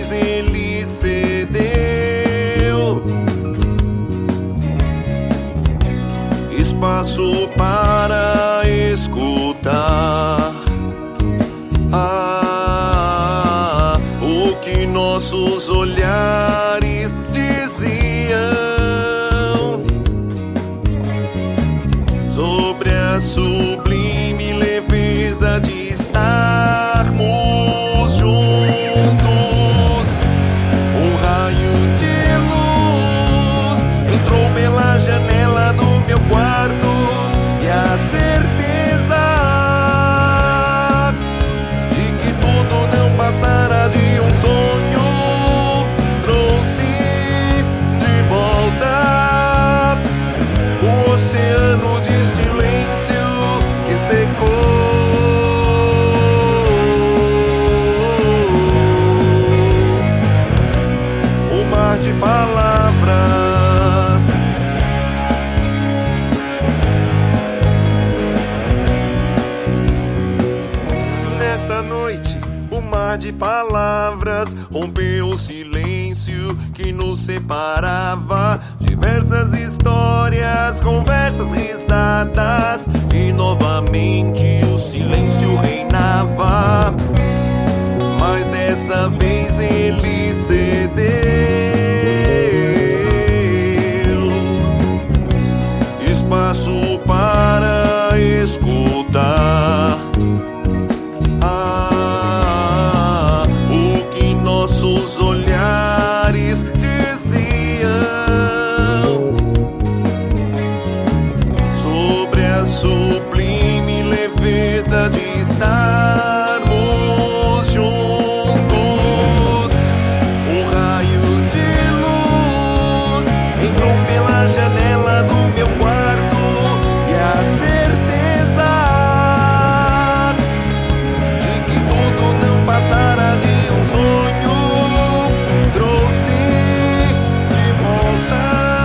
vez ele cedeu espaço para escutar o que nossos olhares diziam sobre a sublime leveza de estarmos juntos. Um raio de luz entrou pela janela do meu quarto e a certeza de que tudo não passará de um sonho trouxe de volta o oceano de silêncio que secou. O mar de palavras. Nesta noite, o mar de palavras rompeu o silêncio que nos separava. Diversas histórias, conversas, risadas, e novamente o silêncio reinava. Mas dessa vez ele cedeu espaço para escutar o que nossos olhares diziam sobre a sublime leveza de estarmos juntos. Um raio de luz entrou pela janela do meu quarto e a certeza de que tudo não passará de um sonho trouxe de volta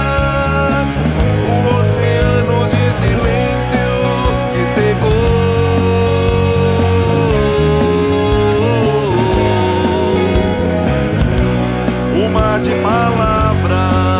o oceano de silêncio que secou. O mar de palavras.